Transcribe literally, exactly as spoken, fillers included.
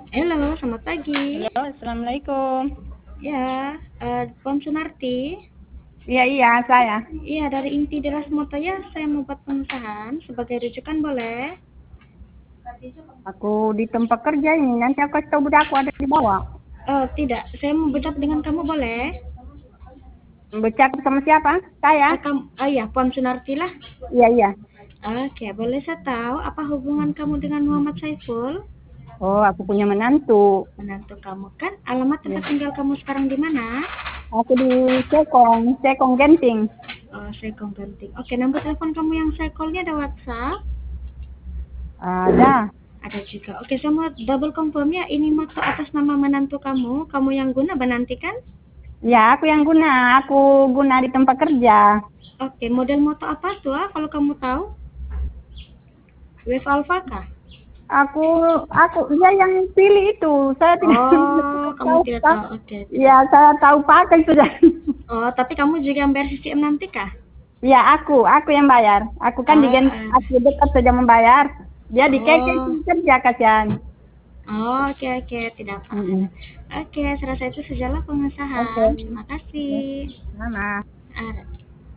Halo, selamat pagi. Halo, assalamualaikum. Ya, eh, Puan Sunarti. Iya iya saya. Iya, dari Inti Deras Moto ya, saya mau buat pengusahaan sebagai rujukan boleh? Aku di tempat kerja ini. Nanti aku kasih tahu bunda aku ada di bawah. Oh, tidak, saya mau bercakap dengan kamu boleh? Bercakap sama siapa? Saya. Ah, kamu, ah ya, Puan Sunarti lah. Iya iya. Oke, boleh saya tahu apa hubungan kamu dengan Muhammad Saiful? Oh, aku punya menantu. Menantu kamu kan? Alamat Ya. tempat tinggal kamu sekarang di mana? Aku di Cekong, Cekong Genting. Oh, saya penting. Oke, nomor telepon kamu yang saya call-nya ada WhatsApp? Ada. Ada juga. Oke, saya mau double confirm ya. Ini moto atas nama menantu kamu. Kamu yang guna menanti kan? Ya, aku yang guna. Aku guna di tempat kerja. Oke, model moto apa tuh ah, kalau kamu tahu? Wave Alpha kah? Aku, aku, ya yang pilih itu. Saya tidak, Oh, tidak kamu tahu. tidak Pak. tahu. Oke, Ya, tidak. saya tahu pakai sudah. Oh, tapi kamu juga yang bayar C C M nanti kah? Ya, aku, aku yang bayar. Aku kan di Ah, Gen- ah. aku dekat saja membayar. Dia di keke Oh, kerja kasihan. oh, oke oke, tidak apa. Mm-mm. Oke, saya rasa itu sejalan Oke, pengesahan. Terima oke. kasih. Sama. Ah,